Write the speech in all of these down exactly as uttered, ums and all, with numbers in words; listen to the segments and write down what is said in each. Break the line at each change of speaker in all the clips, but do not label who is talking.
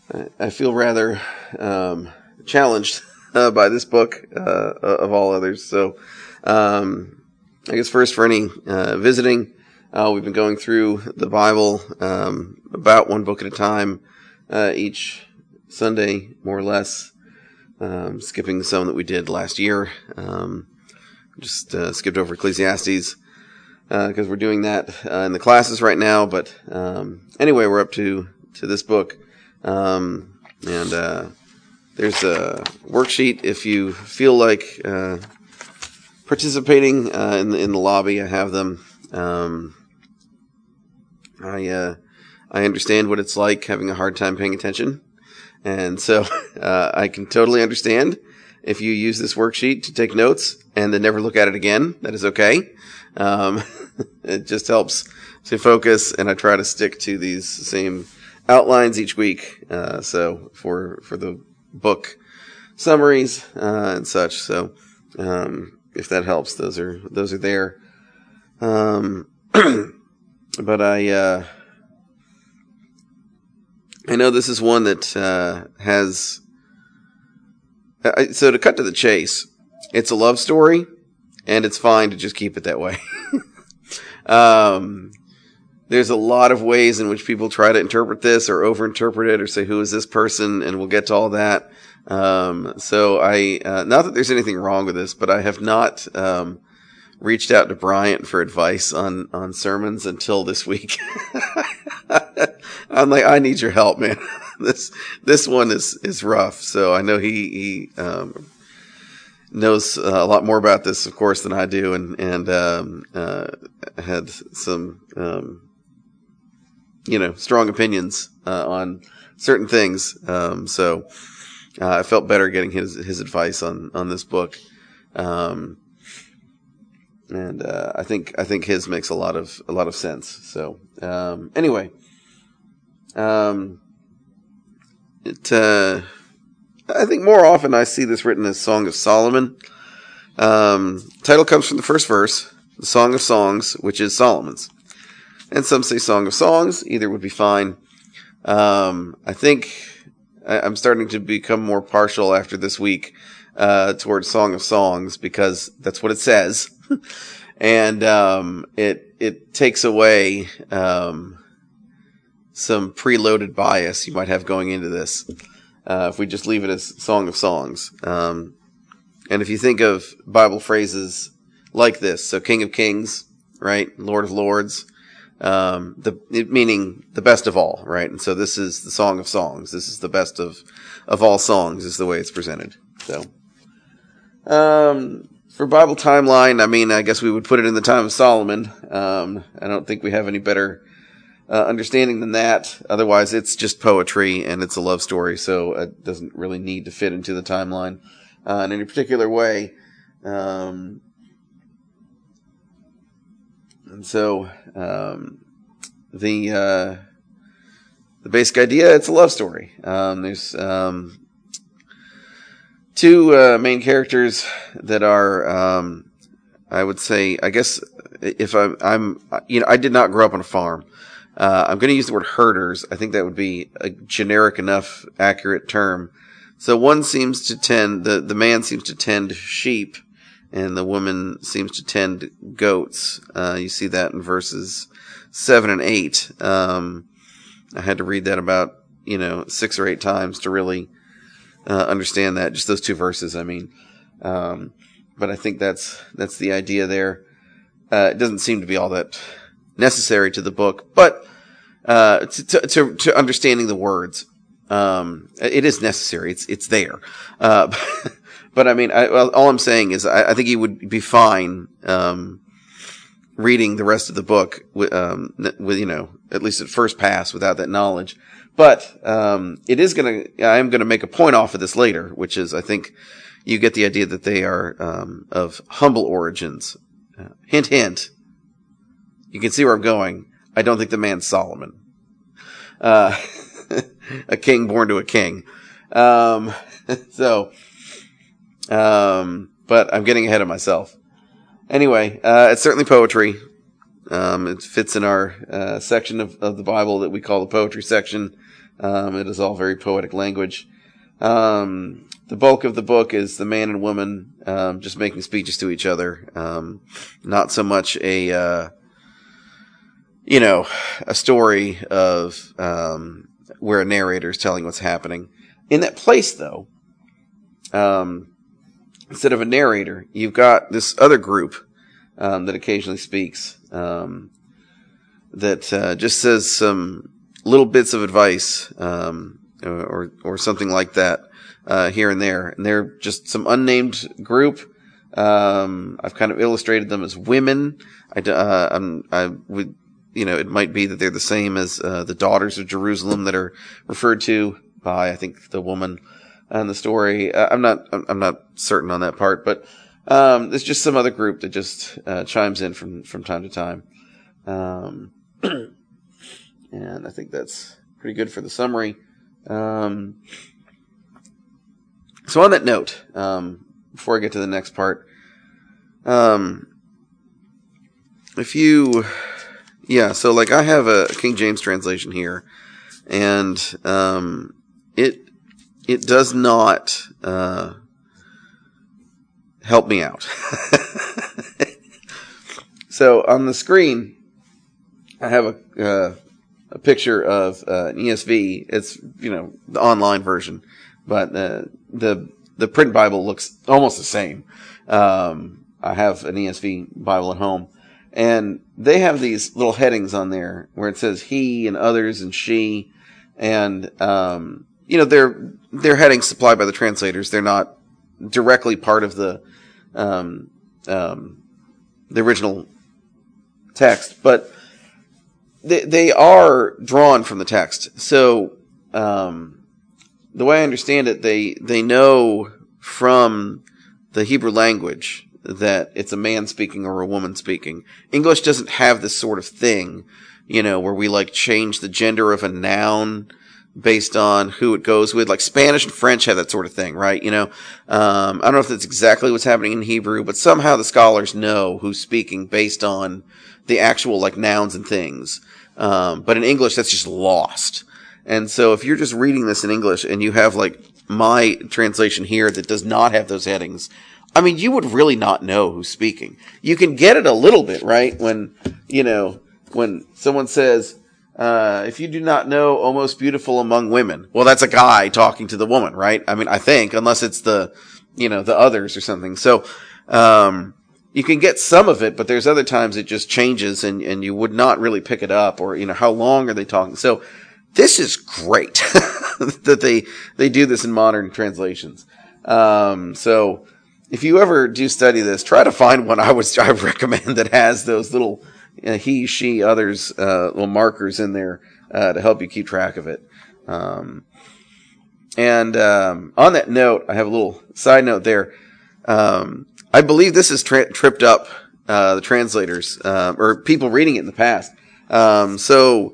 I, I feel rather um, challenged uh, by this book uh, of all others. So, um, I guess first for any uh, visiting, uh, we've been going through the Bible um, about one book at a time uh, each Sunday, more or less. Um, skipping some that we did last year. Um, just uh, skipped over Ecclesiastes because uh, we're doing that uh, in the classes right now. But um, anyway, we're up to, to this book. Um, and uh, there's a worksheet if you feel like uh, participating uh, in, the, in the lobby. I have them. Um, I uh, I understand what it's like having a hard time paying attention. And so uh, I can totally understand if you use this worksheet to take notes and then never look at it again. That is okay. Um, it just helps to focus, and I try to stick to these same outlines each week. Uh, so for for the book summaries uh, and such. So um, if that helps, those are those are there. Um, but I. Uh, I know this is one that uh, has... Uh, so to cut to the chase, it's a love story, and it's fine to just keep it that way. um, there's a lot of ways in which people try to interpret this or overinterpret it or say, who is this person? And we'll get to all that. Um, so I... Uh, not that there's anything wrong with this, but I have not... Um, reached out to Bryant for advice on, on sermons until this week. I'm like, I need your help, man. this, this one is, is rough. So I know he, he, um, knows uh, a lot more about this, of course, than I do. And, and, um, uh, had some, um, you know, strong opinions, uh, on certain things. Um, so, uh, I felt better getting his, his advice on, on this book. Um, And, uh, I think, I think his makes a lot of, a lot of sense. So, um, anyway, um, it, uh, I think more often I see this written as Song of Solomon. Um, title comes from the first verse, the Song of Songs, which is Solomon's. And some say Song of Songs, either would be fine. Um, I think I, I'm starting to become more partial after this week, uh, towards Song of Songs, because that's what it says. And, um, it, it takes away, um, some preloaded bias you might have going into this. Uh, if we just leave it as Song of Songs. Um, and if you think of Bible phrases like this, so King of Kings, right? Lord of Lords, um, the, it, meaning the best of all, right? And so this is the Song of Songs. This is the best of, of all songs is the way it's presented. So, um, for Bible timeline, I mean, I guess we would put it in the time of Solomon. Um, I don't think we have any better uh, understanding than that. Otherwise, it's just poetry and it's a love story, so it doesn't really need to fit into the timeline uh, in any particular way. Um, and so, um, the uh, the basic idea, it's a love story. Um, there's um, two uh, main characters that are, um, I would say, I guess, if I'm, I'm, you know, I did not grow up on a farm. Uh, I'm going to use the word herders. I think that would be a generic enough, accurate term. So one seems to tend, the, the man seems to tend sheep, and the woman seems to tend goats. Uh, you see that in verses seven and eight. Um, I had to read that about, you know, six or eight times to really Uh, understand that, just those two verses, I mean. Um, but I think that's, that's the idea there. Uh, it doesn't seem to be all that necessary to the book, but, uh, to, to, to understanding the words, um, it is necessary. It's, it's there. Uh, but I mean, I, well, all I'm saying is I, I think you would be fine, um, reading the rest of the book with, um, with, you know, at least at first pass without that knowledge. But, um, it is gonna, I am gonna make a point off of this later, which is, I think you get the idea that they are, um, of humble origins. Uh, hint, hint. You can see where I'm going. I don't think the man's Solomon. Uh, a king born to a king. Um, so, um, but I'm getting ahead of myself. Anyway, uh, it's certainly poetry. Um, it fits in our, uh, section of, of the Bible that we call the poetry section. Um, it is all very poetic language. Um, the bulk of the book is the man and woman um, just making speeches to each other. Um, not so much a, uh, you know, a story of um, where a narrator is telling what's happening. In that place, though, um, instead of a narrator, you've got this other group um, that occasionally speaks um, that uh, just says some little bits of advice um, or or something like that uh, here and there. And they're just some unnamed group. Um, I've kind of illustrated them as women. I, uh, I'm, I would, you know, it might be that they're the same as uh, the daughters of Jerusalem that are referred to by, I think, the woman in the story. Uh, I'm not, I'm not certain on that part, but um, there's just some other group that just uh, chimes in from from time to time. Um, and I think that's pretty good for the summary. Um, so on that note, um, before I get to the next part, um, if you, yeah, so like I have a King James translation here, and um, it it does not uh, help me out. So on the screen, I have a uh, a picture of uh, an E S V. It's, you know, the online version, but uh, the the print Bible looks almost the same. Um, I have an E S V Bible at home, and they have these little headings on there where it says he and others and she, and um, you know, they're they're headings supplied by the translators. They're not directly part of the um, um, the original text, but they they are drawn from the text. So um, the way I understand it, they they know from the Hebrew language that it's a man speaking or a woman speaking. English doesn't have this sort of thing, you know, where we like change the gender of a noun based on who it goes with. Like Spanish and French have that sort of thing, right? You know, um, I don't know if that's exactly what's happening in Hebrew, but somehow the scholars know who's speaking based on the actual like nouns and things. Um, but in English, that's just lost. And so if you're just reading this in English and you have like my translation here that does not have those headings, I mean, you would really not know who's speaking. You can get it a little bit, right? When, you know, when someone says, uh, if you do not know, O most beautiful among women. Well, that's a guy talking to the woman, right? I mean, I think, unless it's the, you know, the others or something. So, um, you can get some of it, but there's other times it just changes and, and you would not really pick it up, or, you know, how long are they talking? So this is great that they, they do this in modern translations. Um, so if you ever do study this, try to find one I would, I would recommend that has those little uh, he, she, others, uh, little markers in there, uh, to help you keep track of it. Um, and, um, on that note, I have a little side note there. Um, I believe this has tra- tripped up uh, the translators uh, or people reading it in the past. Um, so,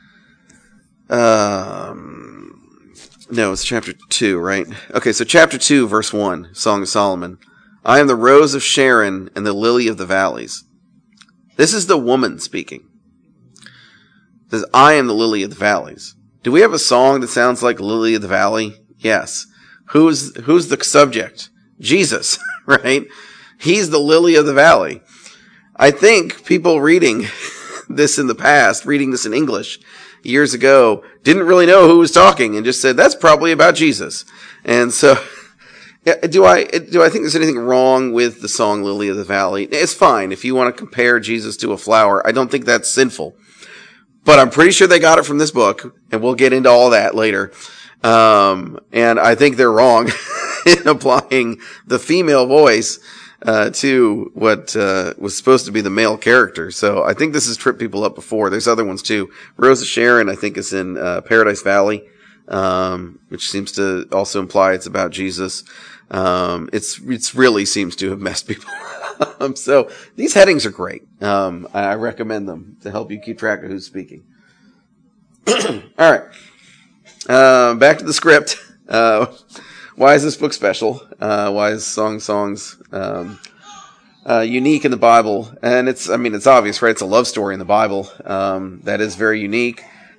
um, no, it's chapter two, right? Okay, so chapter two, verse one, Song of Solomon. I am the rose of Sharon and the lily of the valleys. This is the woman speaking. It says, I am the lily of the valleys. Do we have a song that sounds like Lily of the Valley? Yes. Who's who's the subject? Jesus, right? He's the lily of the valley. I think people reading this in the past, reading this in English years ago, didn't really know who was talking and just said, that's probably about Jesus. And so, yeah, do I, do I think there's anything wrong with the song Lily of the Valley? It's fine. If you want to compare Jesus to a flower, I don't think that's sinful. But I'm pretty sure they got it from this book, and we'll get into all that later. Um, and I think they're wrong in applying the female voice uh, to what uh, was supposed to be the male character. So I think this has tripped people up before. There's other ones too. Rose of Sharon, I think, is in uh, Paradise Valley, um, which seems to also imply it's about Jesus. Um, it's it's really seems to have messed people up. So these headings are great. Um, I recommend them to help you keep track of who's speaking. All right. Uh, back to the script. Uh, why is this book special? Uh, why is Song Songs um, uh, unique in the Bible? And it's, I mean, it's obvious, right? It's a love story in the Bible um, that is very unique.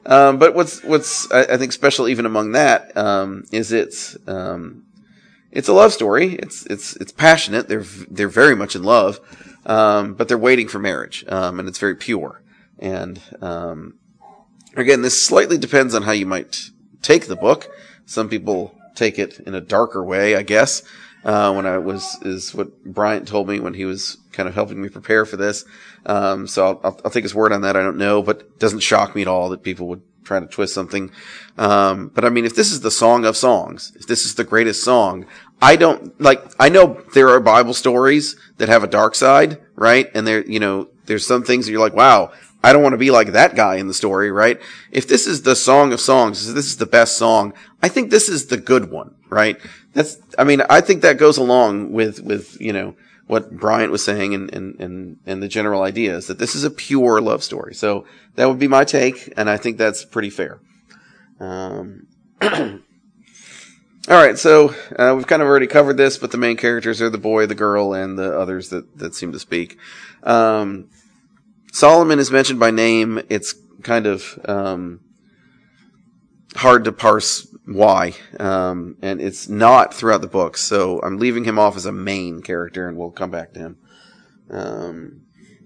Um, but what's what's I, I think special even among that um, is it's um, it's a love story. It's it's it's passionate. They're they're very much in love, um, but they're waiting for marriage, um, and it's very pure. And um, again, this slightly depends on how you might take the book. Some people take it in a darker way, I guess. Uh, when I was, is what Bryant told me when he was kind of helping me prepare for this. Um, so I'll, I'll, I'll take his word on that. I don't know, but it doesn't shock me at all that people would try to twist something. Um, but I mean, if this is the song of songs, if this is the greatest song, I don't, like, I know there are Bible stories that have a dark side, right? And there, you know, there's some things that you're like, wow, I don't want to be like that guy in the story, right? If this is the song of songs, if this is the best song, I think this is the good one, right? That's, I mean, I think that goes along with, with, you know, what Bryant was saying and, and, and, and the general idea is that this is a pure love story. So that would be my take, and I think that's pretty fair. Um, all right, so uh, we've kind of already covered this, but the main characters are the boy, the girl, and the others that, that seem to speak. Um, Solomon is mentioned by name. It's kind of um, hard to parse why, um, and it's not throughout the book. So I'm leaving him off as a main character, and we'll come back to him. Um,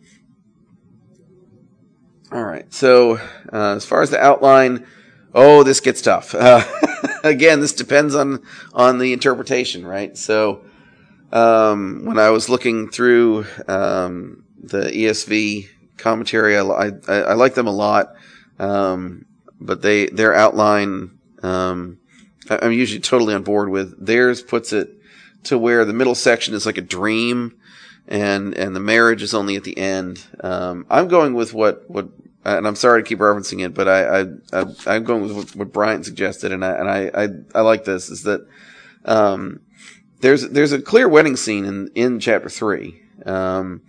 all right. So uh, as far as the outline, oh, this gets tough. Uh, again, this depends on on the interpretation, right? So um, when I was looking through um, the E S V commentary, I, I, I like them a lot, um, but they their outline um, I'm usually totally on board with. Theirs puts it to where the middle section is like a dream, and and the marriage is only at the end. Um, I'm going with what what, and I'm sorry to keep referencing it, but I, I, I I'm going with what, what Bryant suggested, and I and I, I, I like this is that um, there's there's a clear wedding scene in in chapter three. Um,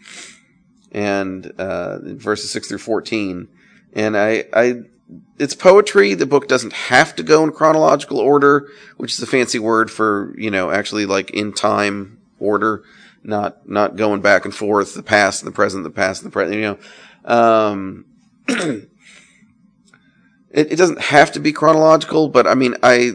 and uh, verses six through fourteen. And I, I, it's poetry. The book doesn't have to go in chronological order, which is a fancy word for, you know, actually like in time order, not not going back and forth, the past and the present, the past and the present. You know, um, it, it doesn't have to be chronological, but I mean, I,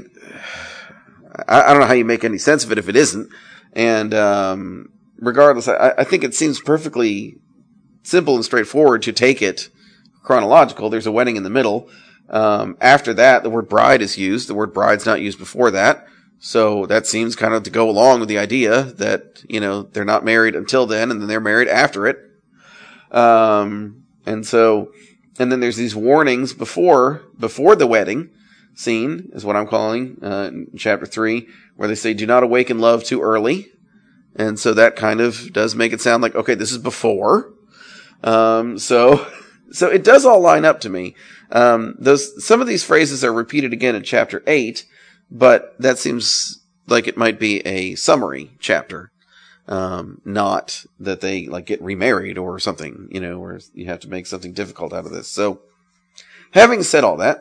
I don't know how you make any sense of it if it isn't. And um, regardless, I, I think it seems perfectly simple and straightforward to take it chronological. There's a wedding in the middle. Um, after that, the word bride is used. The word bride's not used before that. So that seems kind of to go along with the idea that, you know, they're not married until then and then they're married after it. Um, and so, and then there's these warnings before, before the wedding scene is what I'm calling, uh, in chapter three, where they say, do not awaken love too early. And so that kind of does make it sound like, okay, this is before. Um, so, so it does all line up to me. Um, those, some of these phrases are repeated again in chapter eight, but that seems like it might be a summary chapter. Um, not that they like get remarried or something, you know, where you have to make something difficult out of this. So having said all that,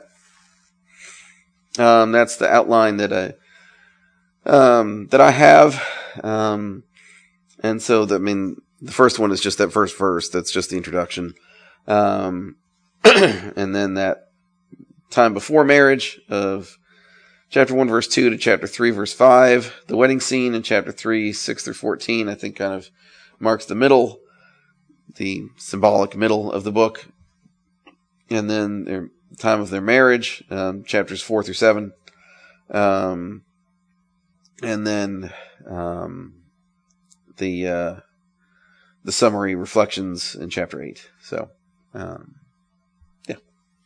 um, that's the outline that I, um, that I have. Um, and so that, I mean, the first one is just that first verse. That's just the introduction. Um, and then that time before marriage of chapter one, verse two to chapter three, verse five. The wedding scene in chapter three, six through fourteen, I think kind of marks the middle, the symbolic middle of the book. And then their time of their marriage, um, chapters four through seven. Um, and then, um, the, uh, the summary reflections in chapter eight. So, um, yeah.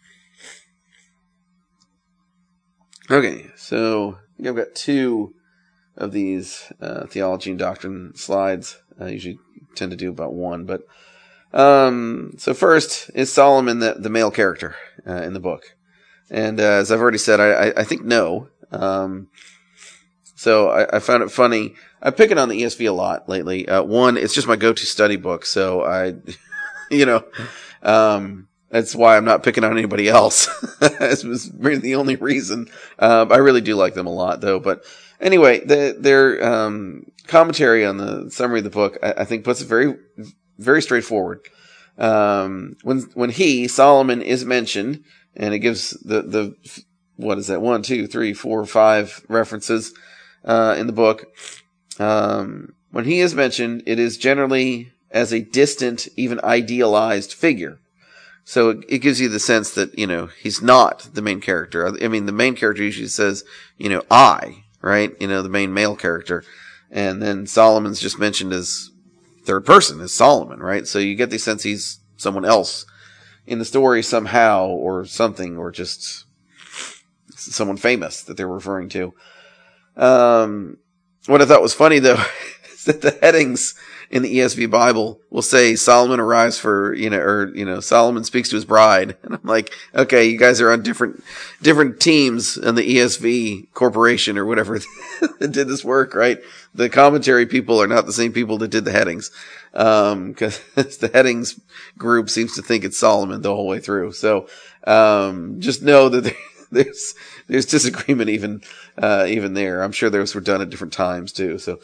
Okay, so I think I've got two of these uh, theology and doctrine slides. I usually tend to do about one, but um, so first is Solomon the, the male character uh, in the book, and uh, as I've already said, I, I, I think no. Um, so I, I found it funny. I pick it on the E S V a lot lately. Uh, one, it's just my go-to study book, so I, you know, um, that's why I'm not picking on anybody else. This was really the only reason. Um, I really do like them a lot, though. But anyway, the, their um, commentary on the summary of the book, I, I think, puts it very, very straightforward. Um, when when he, Solomon, is mentioned, and it gives the, the, what is that? One, two, three, four, five references, uh, in the book. Um, when he is mentioned, it is generally as a distant, even idealized figure. So it, it gives you the sense that, you know, he's not the main character. I mean, the main character usually says, you know, I, right? You know, the main male character. And then Solomon's just mentioned as third person, as Solomon, right? So you get the sense he's someone else in the story somehow, or something, or just someone famous that they're referring to. Um, what I thought was funny, though, is that the headings in the E S V Bible will say Solomon arrives for, you know, or, you know, Solomon speaks to his bride. And I'm like, okay, you guys are on different, different teams in the E S V corporation or whatever that did this work, right? The commentary people are not the same people that did the headings. Um, cause the headings group seems to think it's Solomon the whole way through. So, um, just know that there's, there's disagreement even, uh, even there. I'm sure those were done at different times too. So,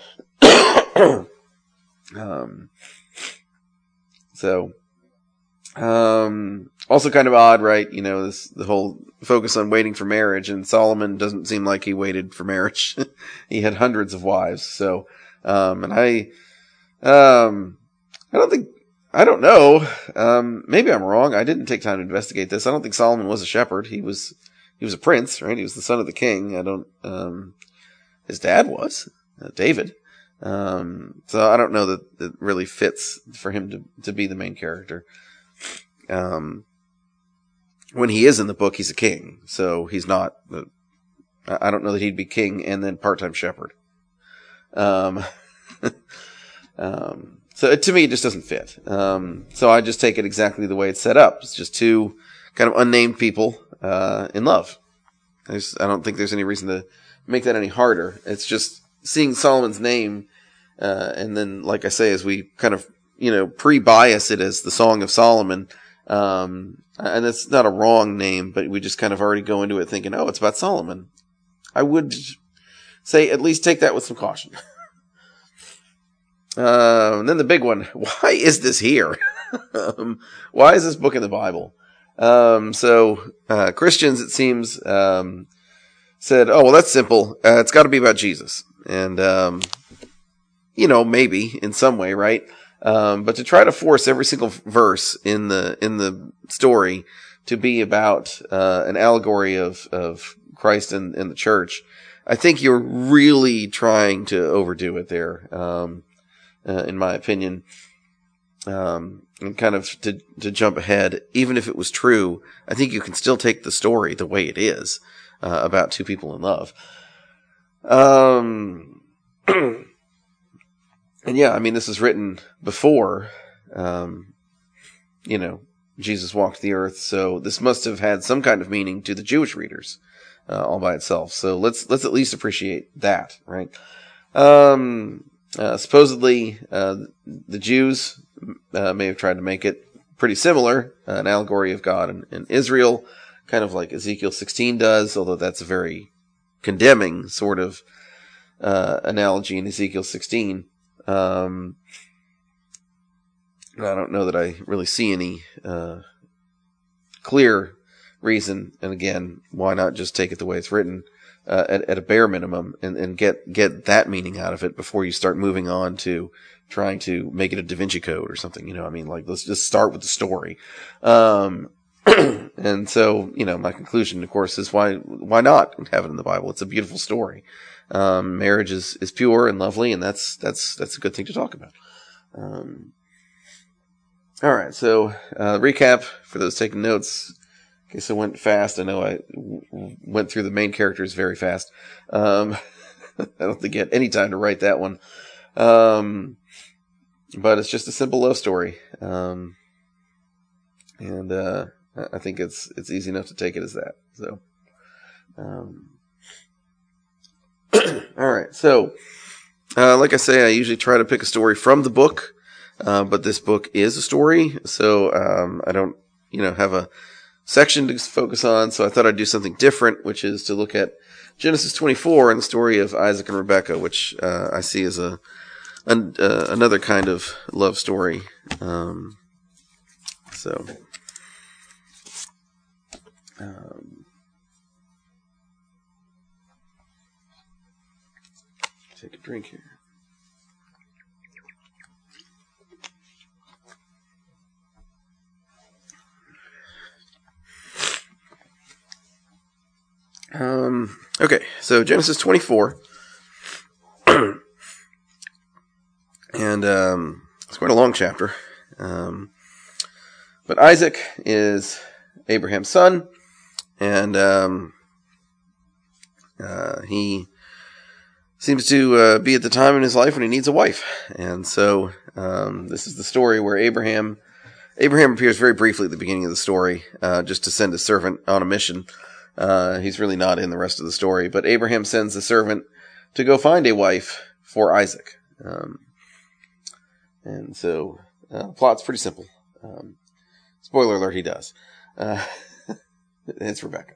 Um, so, um, also kind of odd, right? You know, this, the whole focus on waiting for marriage, and Solomon doesn't seem like he waited for marriage. He had hundreds of wives. So, um, and I, um, I don't think, I don't know. Um, maybe I'm wrong. I didn't take time to investigate this. I don't think Solomon was a shepherd. He was, he was a prince, right? He was the son of the king. I don't, um, his dad was, uh, David. Um, so I don't know that it really fits for him to, to be the main character. Um, when he is in the book, he's a king. So he's not, the, I don't know that he'd be king and then part-time shepherd. Um, um, so it, to me, it just doesn't fit. Um, so I just take it exactly the way it's set up. It's just two kind of unnamed people, uh, in love. There's, I don't think there's any reason to make that any harder. It's just seeing Solomon's name, uh, and then, like I say, as we kind of, you know, pre-bias it as the Song of Solomon, um, and it's not a wrong name, but we just kind of already go into it thinking, oh, it's about Solomon. I would say at least take that with some caution. uh, and then the big one, why is this here? um, why is this book in the Bible? Um, so, uh, Christians, it seems, um, said, oh, well, that's simple. Uh, it's got to be about Jesus. And, um, you know, maybe in some way, right? Um, but to try to force every single verse in the, in the story to be about, uh, an allegory of, of Christ and, and the church, I think you're really trying to overdo it there, um, uh, in my opinion. Um, and kind of to, to jump ahead, even if it was true, I think you can still take the story the way it is, uh, about two people in love. Um, and yeah, I mean, this is written before, um, you know, Jesus walked the earth. So this must have had some kind of meaning to the Jewish readers, uh, all by itself. So let's, let's at least appreciate that, right? Um, uh, supposedly, uh, the Jews, uh, may have tried to make it pretty similar, uh, an allegory of God and, and Israel, kind of like Ezekiel sixteen does, although that's a very condemning sort of, uh, analogy in Ezekiel sixteen. Um, I don't know that I really see any, uh, clear reason. And again, why not just take it the way it's written, uh, at, at a bare minimum and, and get, get that meaning out of it before you start moving on to trying to make it a Da Vinci Code or something, you know, I mean, like, let's just start with the story. Um, and so, you know, my conclusion, of course, is why, why not have it in the Bible? It's a beautiful story. Um, marriage is, is pure and lovely, and that's, that's, that's a good thing to talk about. Um, all right. So, uh, recap for those taking notes. In case I went fast. I know I w- went through the main characters very fast. Um, I don't think you had any time to write that one. Um, but it's just a simple love story. Um, and, uh, I think it's, it's easy enough to take it as that. So, um, all right. So, uh, like I say, I usually try to pick a story from the book, uh, but this book is a story. So, um, I don't, you know, have a section to focus on. So I thought I'd do something different, which is to look at Genesis twenty-four and the story of Isaac and Rebekah, which, uh, I see as a, an, uh, another kind of love story. Um, so. Um, take a drink here. Um, okay, so Genesis twenty-four. And um, it's quite a long chapter. Um, but Isaac is Abraham's son, and um, uh, he seems to uh, be at the time in his life when he needs a wife. And so um, this is the story where Abraham Abraham appears very briefly at the beginning of the story, uh, just to send a servant on a mission. Uh, he's really not in the rest of the story, but Abraham sends the servant to go find a wife for Isaac. Um, and so uh, the plot's pretty simple. Um, spoiler alert, he does. Uh, it's Rebecca.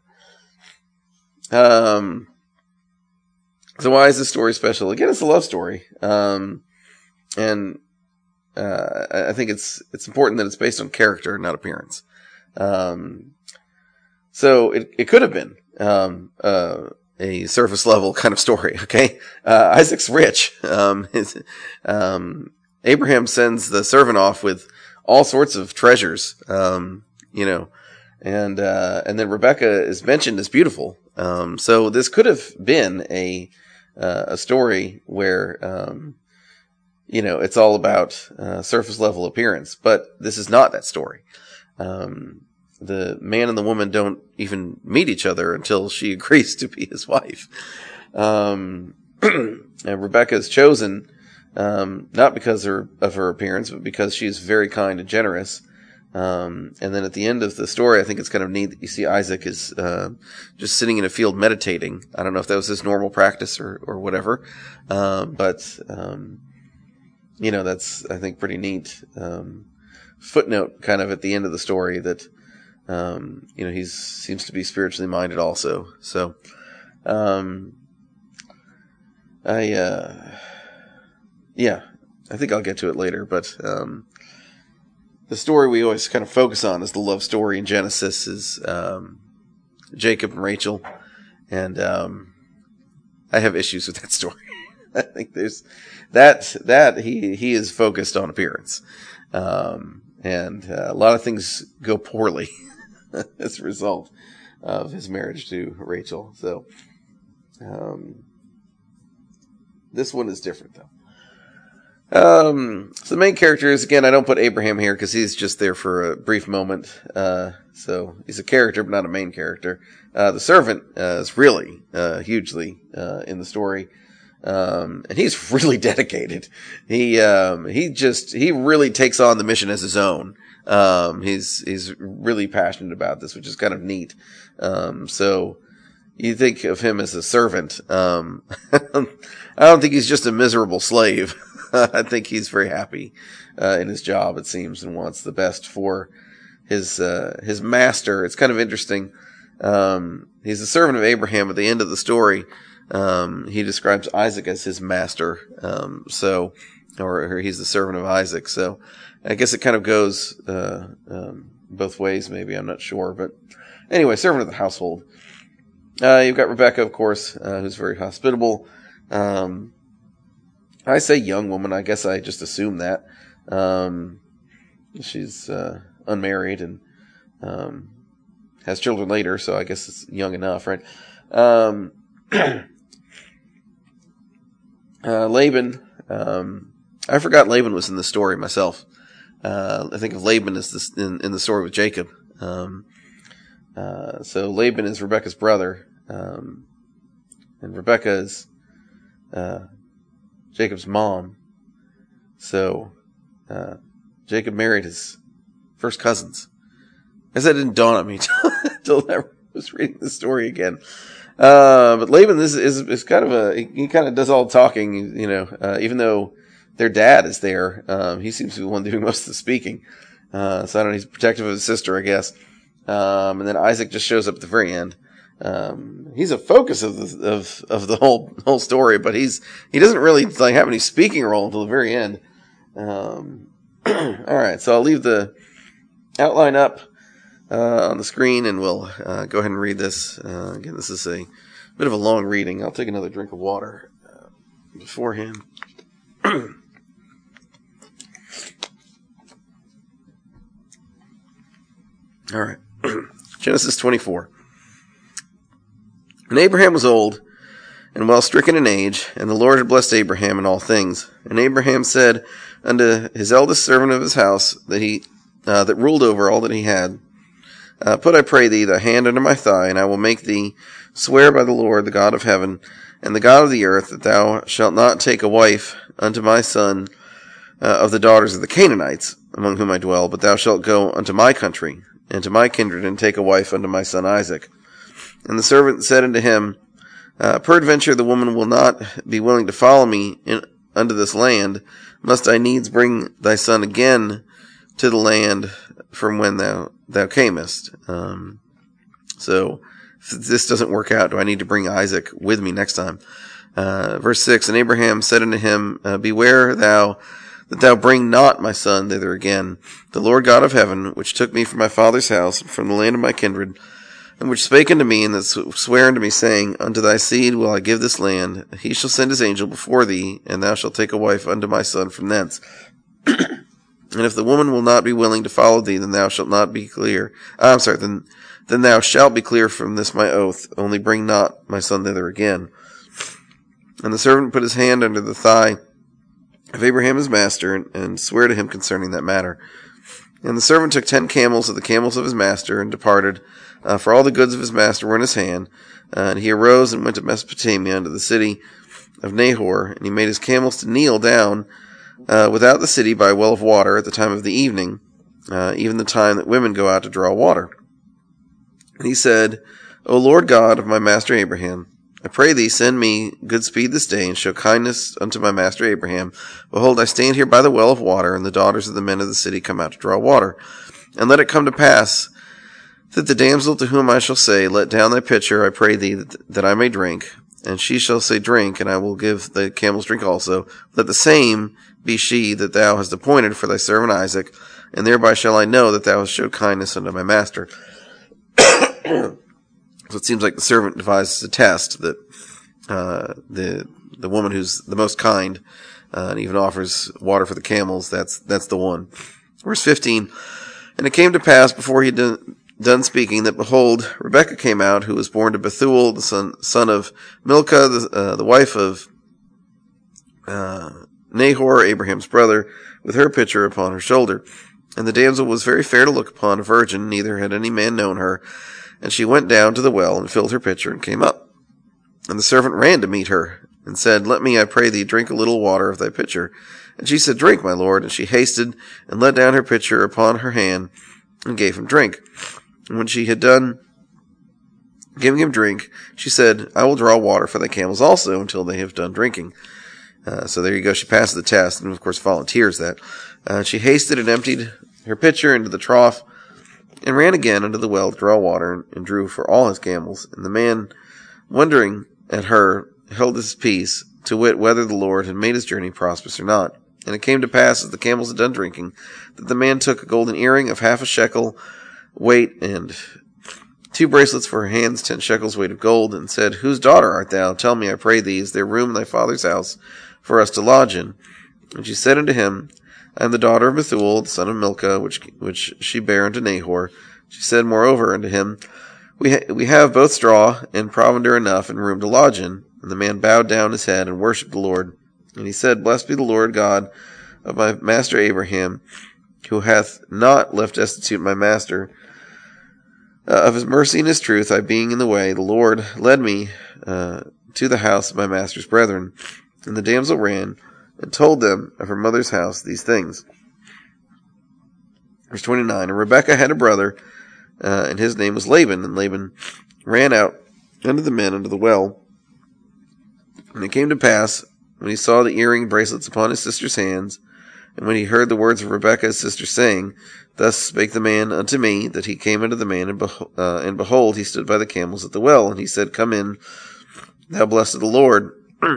Um, so why is this story special? Again, it's a love story. Um, and uh, I think it's it's important that it's based on character, not appearance. Um, so it, it could have been um, uh, a surface level kind of story, okay? Uh, Isaac's rich. Um, his, um, Abraham sends the servant off with all sorts of treasures, um, you know, and uh, and then Rebecca is mentioned as beautiful. Um, so this could have been a uh, a story where um, you know it's all about uh, surface level appearance, but this is not that story. Um, the man and the woman don't even meet each other until she agrees to be his wife. Um, and Rebecca is chosen um, not because of her, of her appearance, but because she is very kind and generous. Um, and then at the end of the story, I think it's kind of neat that you see Isaac is uh, just sitting in a field meditating. I don't know if that was his normal practice or, or whatever, um, but um, you know that's I think pretty neat. Um, footnote kind of at the end of the story that um, you know he seems to be spiritually minded also. So um, I uh, yeah I think I'll get to it later, but. Um, The story we always kind of focus on is the love story in Genesis is um, Jacob and Rachel, and um, I have issues with that story. I think there's that that he he is focused on appearance, um, and uh, a lot of things go poorly as a result of his marriage to Rachel. So um, this one is different, though. Um, so the main character is, again, I don't put Abraham here because he's just there for a brief moment. Uh, so he's a character, but not a main character. Uh, the servant, uh, is really, uh, hugely, uh, in the story. Um, and he's really dedicated. He, um, he just, he really takes on the mission as his own. Um, he's, he's really passionate about this, which is kind of neat. Um, so you think of him as a servant. Um, I don't think he's just a miserable slave. I think he's very happy uh, in his job, it seems, and wants the best for his uh, his master. It's kind of interesting. Um, he's a servant of Abraham. At the end of the story, um, he describes Isaac as his master. Um, so, or, or he's the servant of Isaac. So, I guess it kind of goes uh, um, both ways. Maybe I'm not sure, but anyway, servant of the household. Uh, you've got Rebecca, of course, uh, who's very hospitable. Um, I say young woman. I guess I just assume that. Um, she's uh, unmarried and um, has children later, so I guess it's young enough, right? Um, uh, Laban. Um, I forgot Laban was in the story myself. Uh, I think of Laban as this, in, in the story with Jacob. Um, uh, so Laban is Rebecca's brother, um, and Rebecca is Uh, Jacob's mom. So, uh, Jacob married his first cousins. I guess that didn't dawn on me until I was reading the story again. Uh, but Laban is, is, is kind of a, he, he kind of does all the talking, you know, uh, even though their dad is there, um, he seems to be the one doing most of the speaking. Uh, so I don't know, he's protective of his sister, I guess. Um, and then Isaac just shows up at the very end. Um, he's a focus of the, of, of the whole, whole story, but he's, he doesn't really like have any speaking role until the very end. Um, all right. So I'll leave the outline up. uh, on the screen, and we'll uh, go ahead and read this. Uh, again, this is a bit of a long reading. I'll take another drink of water uh, beforehand. All right. Genesis twenty-four. And Abraham was old, and well stricken in age, and the Lord had blessed Abraham in all things. And Abraham said unto his eldest servant of his house, that he uh, that ruled over all that he had, uh, Put, I pray thee, thy hand under my thigh, and I will make thee swear by the Lord, the God of heaven, and the God of the earth, that thou shalt not take a wife unto my son uh, of the daughters of the Canaanites, among whom I dwell, but thou shalt go unto my country, and to my kindred, and take a wife unto my son Isaac. And the servant said unto him, uh, Peradventure the woman will not be willing to follow me in, unto this land. Must I needs bring thy son again to the land from when thou thou camest? Um, so, if this doesn't work out, do I need to bring Isaac with me next time? Uh, verse six, And Abraham said unto him, uh, Beware thou that thou bring not my son thither again. The Lord God of heaven, which took me from my father's house, and from the land of my kindred, and which spake unto me, and that sware unto me, saying, Unto thy seed will I give this land. He shall send his angel before thee, and thou shalt take a wife unto my son from thence. And if the woman will not be willing to follow thee, then thou shalt not be clear. Ah, I'm sorry, then, then thou shalt be clear from this my oath. Only bring not my son thither again. And the servant put his hand under the thigh of Abraham his master, and, and sware to him concerning that matter. And the servant took ten camels of the camels of his master, and departed, uh, for all the goods of his master were in his hand. Uh, and he arose and went to Mesopotamia, unto the city of Nahor, and he made his camels to kneel down uh, without the city by a well of water at the time of the evening, uh, even the time that women go out to draw water. And he said, O Lord God of my master Abraham, I pray thee, send me good speed this day, and show kindness unto my master Abraham. Behold, I stand here by the well of water, and the daughters of the men of the city come out to draw water. And let it come to pass that the damsel to whom I shall say, Let down thy pitcher, I pray thee, that, that I may drink, and she shall say, Drink, and I will give the camels drink also. Let the same be she that thou hast appointed for thy servant Isaac, and thereby shall I know that thou hast showed kindness unto my master. So it seems like the servant devises a test that uh, the the woman who's the most kind uh, and even offers water for the camels, that's that's the one. Verse fifteen, And it came to pass before he had done, done speaking that, behold, Rebekah came out, who was born to Bethuel, the son, son of Milcah, the, uh, the wife of uh, Nahor, Abraham's brother, with her pitcher upon her shoulder. And the damsel was very fair to look upon, a virgin, neither had any man known her. And she went down to the well, and filled her pitcher, and came up. And the servant ran to meet her, and said, Let me, I pray thee, drink a little water of thy pitcher. And she said, Drink, my lord. And she hasted, and let down her pitcher upon her hand, and gave him drink. And when she had done giving him drink, she said, I will draw water for thy camels also, until they have done drinking. Uh, so there you go. She passes the test, and of course volunteers that. Uh, she hasted and emptied her pitcher into the trough, and ran again unto the well to draw water, and drew for all his camels. And the man, wondering at her, held his peace, to wit whether the Lord had made his journey prosperous or not. And it came to pass, as the camels had done drinking, that the man took a golden earring of half a shekel weight, and two bracelets for her hands, ten shekels weight of gold, and said, Whose daughter art thou? Tell me, I pray thee, is there room in thy father's house for us to lodge in? And she said unto him, I am the daughter of Bethuel, the son of Milcah, which which she bare unto Nahor. She said moreover unto him, We ha- we have both straw and provender enough, and room to lodge in. And the man bowed down his head, and worshipped the Lord. And he said, Blessed be the Lord God of my master Abraham, who hath not left destitute my master. Uh, of his mercy and his truth, I being in the way, the Lord led me uh, to the house of my master's brethren. And the damsel ran, and told them of her mother's house these things. Verse twenty-nine, And Rebekah had a brother, uh, and his name was Laban. And Laban ran out unto the men unto the well. And it came to pass, when he saw the earring bracelets upon his sister's hands, and when he heard the words of Rebekah his sister, saying, Thus spake the man unto me, that he came unto the man, and, beho- uh, and behold, he stood by the camels at the well. And he said, Come in, thou blessed of the Lord.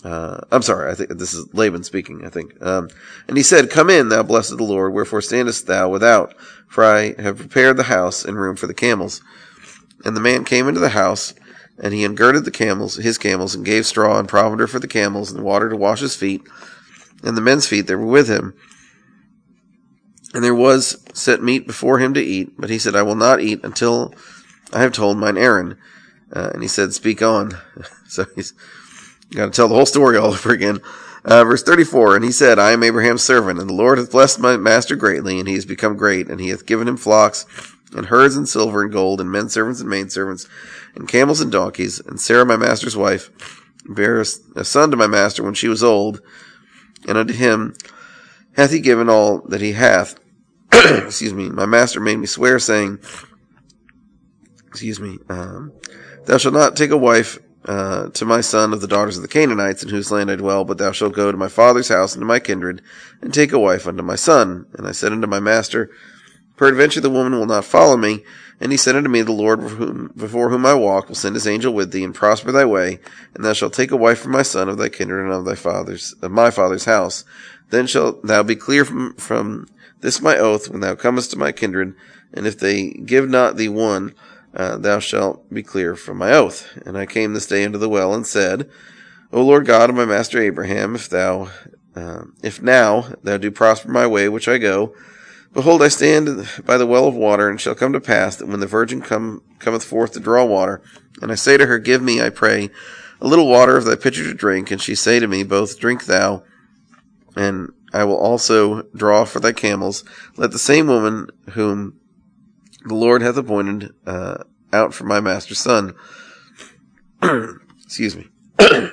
Uh, I'm sorry, I think this is Laban speaking, I think. Um, and he said, Come in, thou blessed of the Lord, wherefore standest thou without? For I have prepared the house and room for the camels. And the man came into the house, and he ungirded the camels, his camels, and gave straw and provender for the camels, and water to wash his feet, and the men's feet that were with him. And there was set meat before him to eat, but he said, I will not eat until I have told mine errand. Uh, and he said, Speak on. So he's got to tell the whole story all over again. Uh, verse thirty-four, And he said, I am Abraham's servant, and the Lord hath blessed my master greatly, and he is become great, and he hath given him flocks, and herds, and silver, and gold, and men servants, and maid servants, and camels, and donkeys. And Sarah, my master's wife, bare a son to my master when she was old, and unto him hath he given all that he hath. Excuse me. My master made me swear, saying, excuse me, um, Thou shalt not take a wife uh, to my son of the daughters of the Canaanites, in whose land I dwell, but thou shalt go to my father's house and to my kindred, and take a wife unto my son. And I said unto my master, Peradventure the woman will not follow me. And he said unto me, The Lord before whom, before whom I walk will send his angel with thee, and prosper thy way, and thou shalt take a wife from my son of thy kindred and of thy father's of my father's house. Then shalt thou be clear from, from this my oath when thou comest to my kindred, and if they give not thee one, uh, thou shalt be clear from my oath. And I came this day unto the well, and said, O Lord God of my master Abraham, if thou, uh, if now thou do prosper my way which I go, behold, I stand by the well of water, and shall come to pass that when the virgin come cometh forth to draw water, and I say to her, Give me, I pray, a little water of thy pitcher to drink, and she say to me, Both drink thou, and I will also draw for thy camels. Let the same woman whom the Lord hath appointed uh, out for my master's son. Excuse me. uh,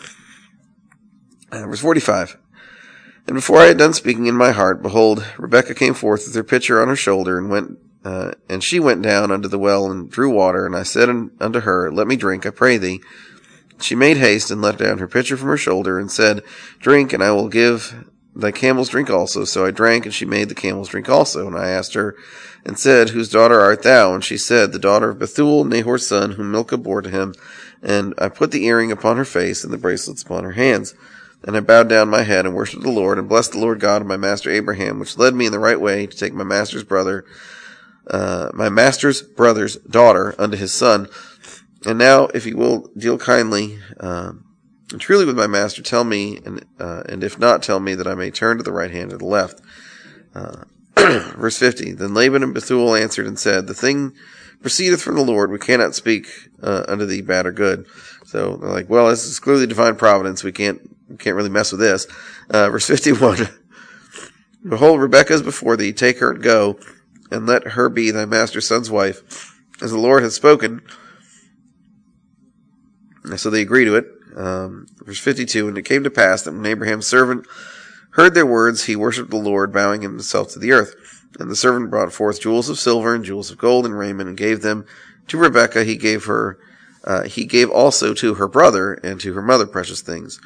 verse forty-five. And before I had done speaking in my heart, behold, Rebekah came forth with her pitcher on her shoulder, and went, uh, and she went down unto the well and drew water. And I said unto her, Let me drink, I pray thee. She made haste and let down her pitcher from her shoulder, and said, Drink, and I will give thy camels drink also. So I drank, and she made the camels drink also. And I asked her, and said, Whose daughter art thou? And she said, The daughter of Bethuel, Nahor's son, whom Milcah bore to him. And I put the earring upon her face, and the bracelets upon her hands. And I bowed down my head, and worshipped the Lord, and blessed the Lord God of my master Abraham, which led me in the right way to take my master's brother, uh, my master's brother's daughter unto his son. And now, if he will deal kindly, uh, and truly with my master, tell me, and uh, and if not, tell me that I may turn to the right hand or the left. Uh, verse fifty. Then Laban and Bethuel answered and said, The thing proceedeth from the Lord. We cannot speak uh, unto thee bad or good. So they're like, well, this is clearly divine providence. We can't we can't really mess with this. Uh, verse fifty-one. Behold, Rebekah is before thee. Take her and go, and let her be thy master's son's wife, as the Lord hath spoken. And so they agree to it. Um, verse fifty-two, And it came to pass that when Abraham's servant heard their words, he worshipped the Lord, bowing himself to the earth. And the servant brought forth jewels of silver and jewels of gold and raiment, and gave them to Rebekah. He gave her, uh, he gave also to her brother and to her mother precious things.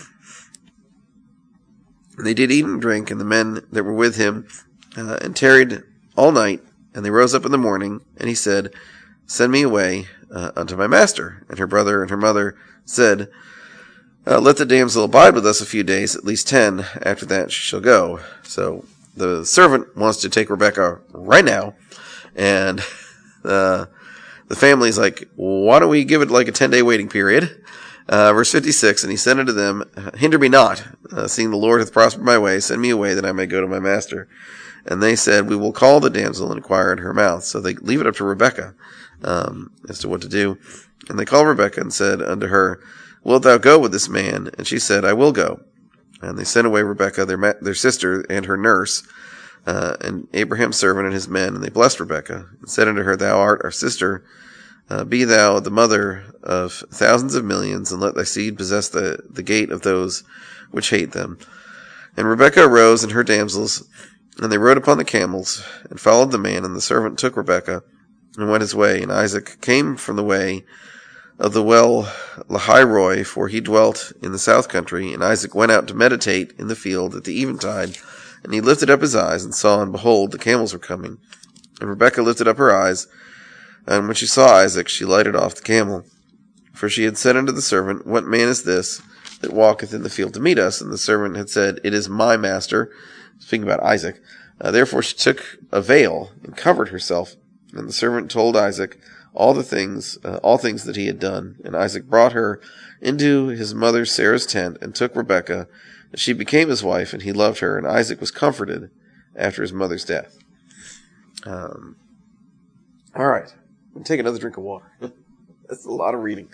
And they did eat and drink, and the men that were with him, uh, and tarried all night. And they rose up in the morning, and he said, Send me away uh, unto my master. And her brother and her mother said, uh, Let the damsel abide with us a few days, at least ten. After that she shall go. So the servant wants to take Rebekah right now. And uh, the family's like, why don't we give it like a ten-day waiting period? Uh, verse fifty-six, And he said unto them, Hinder me not, uh, seeing the Lord hath prospered my way. Send me away that I may go to my master. And they said, We will call the damsel and inquire at her mouth. So they leave it up to Rebekah um, as to what to do. And they called Rebekah and said unto her, Wilt thou go with this man? And she said, I will go. And they sent away Rebekah, their ma- their sister, and her nurse, uh, and Abraham's servant and his men. And they blessed Rebekah, and said unto her, Thou art our sister. Uh, be thou the mother of thousands of millions, and let thy seed possess the, the gate of those which hate them. And Rebekah arose and her damsels, and they rode upon the camels, and followed the man. And the servant took Rebekah, and went his way. And Isaac came from the way of the well Lahairoi, for he dwelt in the south country. And Isaac went out to meditate in the field at the eventide. And he lifted up his eyes, and saw, and behold, the camels were coming. And Rebekah lifted up her eyes, and when she saw Isaac, she lighted off the camel. For she had said unto the servant, What man is this that walketh in the field to meet us. And the servant had said, It is my master, speaking about Isaac. Uh, therefore she took a veil and covered herself. And the servant told Isaac all the things, uh, all things that he had done. And Isaac brought her into his mother Sarah's tent and took Rebekah. And she became his wife, and he loved her. And Isaac was comforted after his mother's death. Um, all right. I'm going to take another drink of water. That's a lot of reading.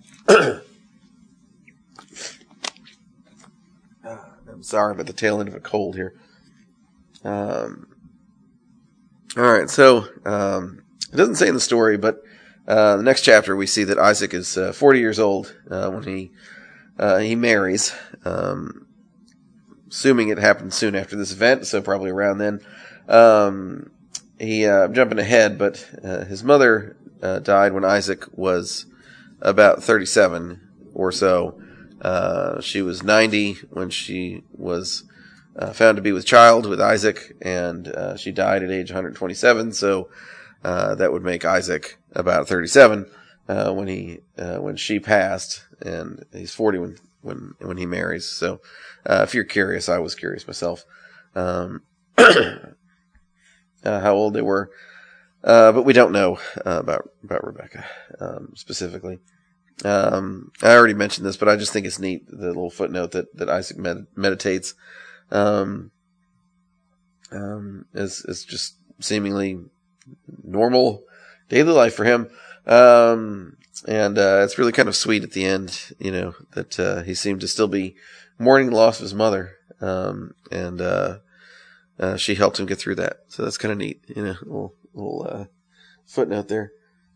I'm sorry about the tail end of a cold here. Um, all right, so um, it doesn't say in the story, but uh, the next chapter we see that Isaac is uh, forty years old uh, when he uh, he marries. Um, assuming it happened soon after this event, so probably around then. Um, he uh, I'm jumping ahead, but uh, his mother uh, died when Isaac was about thirty-seven or so. Uh, she was ninety when she was uh, found to be with child with Isaac, and uh, she died at age one hundred twenty-seven. So uh, that would make Isaac about thirty-seven uh, when he uh, when she passed, and he's forty when when when he marries. So uh, if you're curious, I was curious myself um, uh, how old they were, uh, but we don't know uh, about about Rebekah um, specifically. Um, I already mentioned this, but I just think it's neat, the little footnote that, that Isaac med- meditates, um, um, is, is just seemingly normal daily life for him. Um, and, uh, it's really kind of sweet at the end, you know, that, uh, he seemed to still be mourning the loss of his mother. Um, and, uh, uh, she helped him get through that. So that's kind of neat, you know, little, little, uh, footnote there.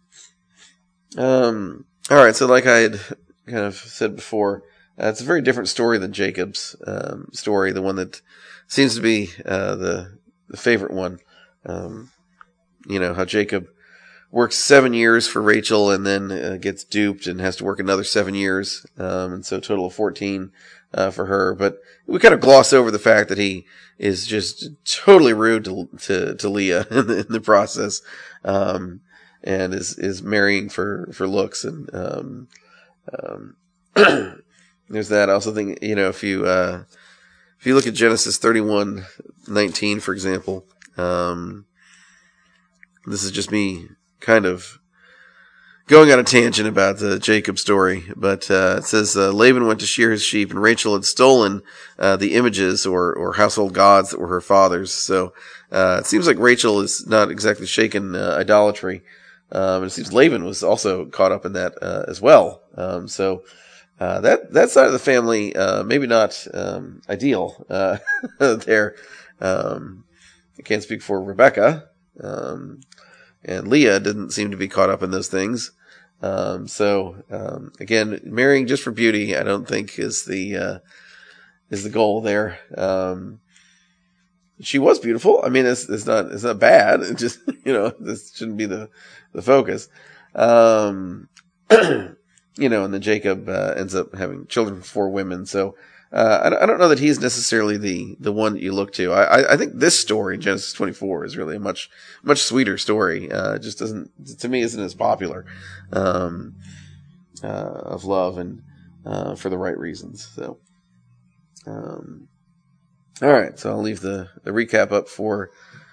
Um, All right, so like I had kind of said before, uh, it's a very different story than Jacob's um, story, the one that seems to be uh, the the favorite one. Um, you know, how Jacob works seven years for Rachel and then uh, gets duped and has to work another seven years, um, and so a total of fourteen uh, for her. But we kind of gloss over the fact that he is just totally rude to to, to Leah in the, in the process. Um And is, is marrying for, for looks. And, um, um, there's that. I also think, you know, if you, uh, if you look at Genesis thirty-one nineteen, for example, um, this is just me kind of going on a tangent about the Jacob story, but, uh, it says, uh, Laban went to shear his sheep, and Rachel had stolen, uh, the images or, or household gods that were her father's. So, uh, it seems like Rachel is not exactly shaken, uh, idolatry. Um, and it seems Laban was also caught up in that, uh, as well. Um, so, uh, that, that side of the family, uh, maybe not, um, ideal, uh, there. Um, I can't speak for Rebekah. Um, and Leah didn't seem to be caught up in those things. Um, so, um, again, marrying just for beauty, I don't think is the, uh, is the goal there. Um, She was beautiful. I mean, it's, it's not, it's not bad. It just, you know, this shouldn't be the, the focus. Um, you know, and then Jacob, uh, ends up having children with four women. So, uh, I, I don't know that he's necessarily the, the one that you look to. I, I think this story, Genesis twenty-four, is really a much, much sweeter story. Uh, it just doesn't, to me, isn't as popular, um, uh, of love and, uh, for the right reasons. So, um, all right, so I'll leave the, the recap up for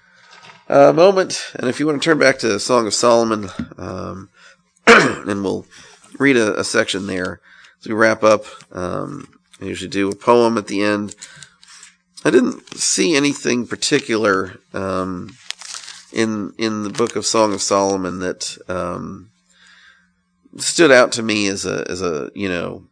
a moment. And if you want to turn back to Song of Solomon, um, and we'll read a, a section there as we wrap up. Um, I usually do a poem at the end. I didn't see anything particular um, in in the book of Song of Solomon that um, stood out to me as a as a you know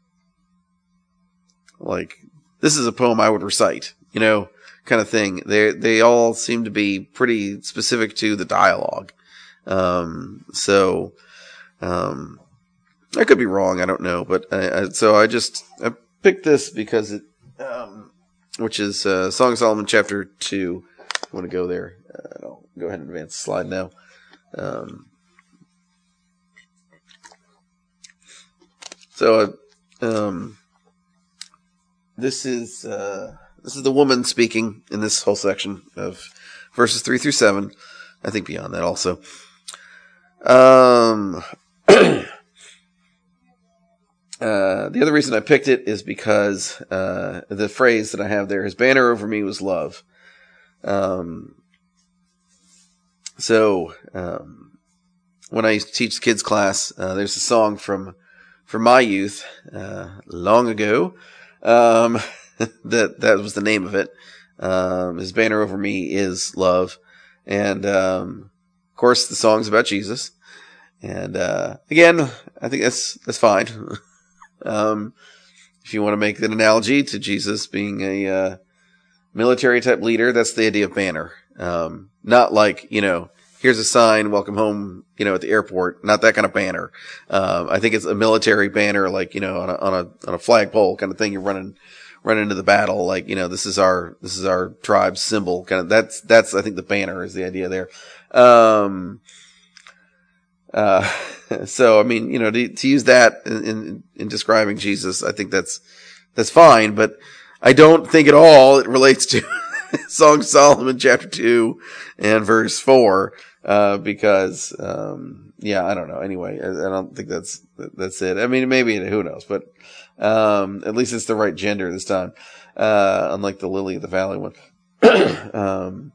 like this is a poem I would recite. You know, kind of thing. They they all seem to be pretty specific to the dialogue. Um, so, um, I could be wrong. I don't know, but I, I, so I just I picked this because it, um, which is uh, Song of Solomon chapter two. I want to go there. Uh, I'll go ahead and advance the slide now. Um, so, uh, um, this is. Uh, This is the woman speaking in this whole section of verses three through seven. I think beyond that also. Um, Uh, the other reason I picked it is because uh, the phrase that I have there, his banner over me was love. Um, so um, when I used to teach kids class, uh, there's a song from from my youth uh, long ago. Um, that that was the name of it. Um, his banner over me is love, and um, of course the song's about Jesus. And uh, again, I think that's that's fine. Um, if you want to make that analogy to Jesus being a uh, military type leader, that's the idea of banner. Um, not like, you know, here's a sign, welcome home, you know, at the airport. Not that kind of banner. Um, I think it's a military banner, like, you know, on a on a on a flagpole kind of thing. You're running running into the battle, like, you know, this is our this is our tribe's symbol. Kind of that's that's I think the banner is the idea there. Um, uh. So, I mean, you know, to, to use that in, in, in describing Jesus, I think that's, that's fine, but I don't think at all it relates to Song of Solomon chapter two and verse four, uh, because, um, yeah, I don't know. Anyway, I, I don't think that's, that's it. I mean, maybe, who knows, but, um, at least it's the right gender this time, uh, unlike the Lily of the Valley one. um,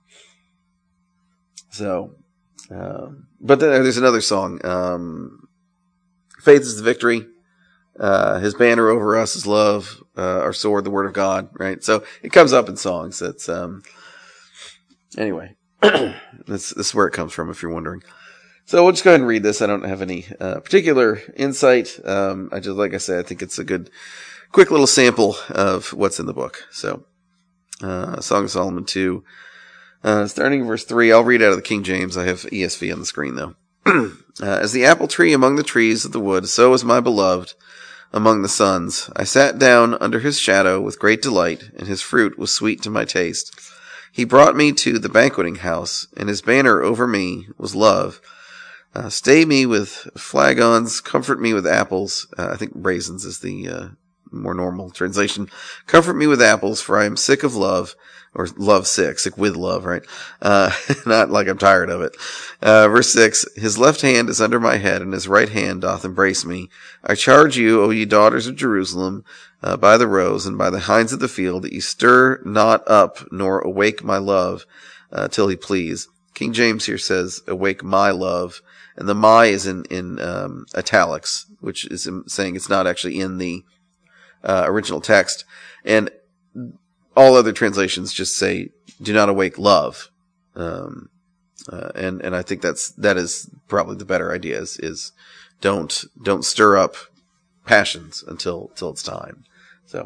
so, Um, but then there's another song. Um, Faith is the victory. Uh, his banner over us is love. Uh, our sword, the word of God. Right. So it comes up in songs. That's, um, anyway, that's, that's where it comes from if you're wondering. So we'll just go ahead and read this. I don't have any, uh, particular insight. Um, I just, like I said, I think it's a good, quick little sample of what's in the book. So, uh, Song of Solomon two. Uh, starting verse three, I'll read out of the King James. I have E S V on the screen, though. uh, As the apple tree among the trees of the wood, so is my beloved among the sons. I sat down under his shadow with great delight, and his fruit was sweet to my taste. He brought me to the banqueting house, and his banner over me was love. Uh, stay me with flagons, comfort me with apples. Uh, I think raisins is the uh, more normal translation. Comfort me with apples, for I am sick of love. Or love sick, sick with love, right? Uh, not like I'm tired of it. Uh, verse six, his left hand is under my head, and his right hand doth embrace me. I charge you, O ye daughters of Jerusalem, uh, by the roes and by the hinds of the field, that ye stir not up, nor awake my love, uh, till he please. King James here says, awake my love, and the my is in, in, um, italics, which is saying it's not actually in the, uh, original text. And all other translations just say, do not awake love. Um, uh, and, and I think that's, that is probably the better idea is, is don't, don't stir up passions until, till it's time. So,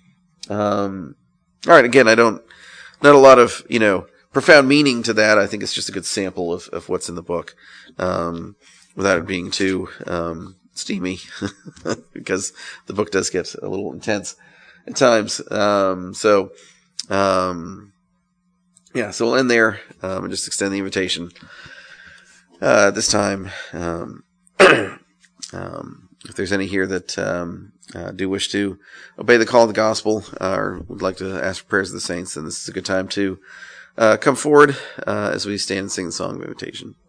um, all right. Again, I don't, not a lot of, you know, profound meaning to that. I think it's just a good sample of, of what's in the book. Um, without it being too, um, steamy because the book does get a little intense at times. Um, so, um, yeah, so we'll end there, um, and just extend the invitation, uh, this time. Um, um, if there's any here that, um, uh, do wish to obey the call of the gospel, uh, or would like to ask for prayers of the saints, then this is a good time to, uh, come forward, uh, as we stand and sing the song of invitation.